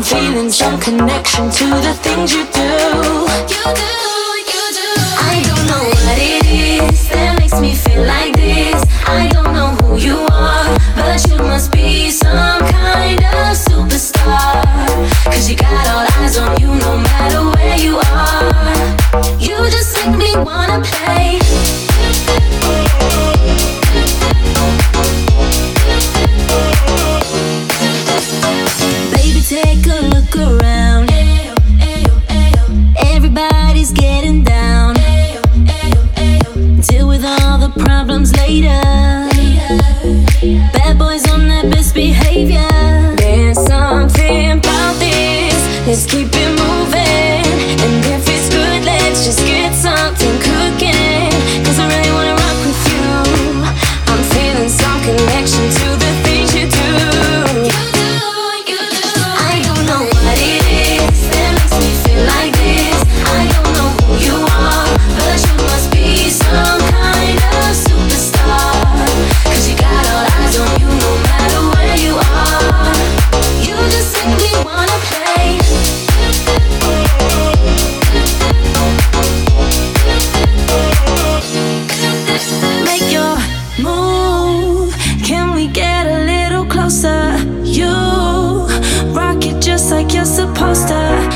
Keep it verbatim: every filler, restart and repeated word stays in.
I'm feeling some connection to the things you do. You do, you do. I don't know what it is that makes me feel like this. I don't know who you are, but you must be some kind of superstar. Cause you got all eyes on you no matter where you are. You just make me wanna play. Baby, take a look around. Ayo, ayo, ayo. Everybody's getting down. Ayo, ayo, ayo. Deal with all the problems later. Bad boys on their best behavior. There's something about this. Let's keep it moving. And if it's good, let's just get something cooking. Cause I really wanna rock with you. I'm feeling some connection to the things you do. You do, you do. I don't know what it is that makes me feel like this. I don't know who you are, but you must be some kind of superstar. Cause you got all eyes on you no matter where you are. You just make me wanna play. Make your move. Can we get a little closer? You rock it just like you're supposed to.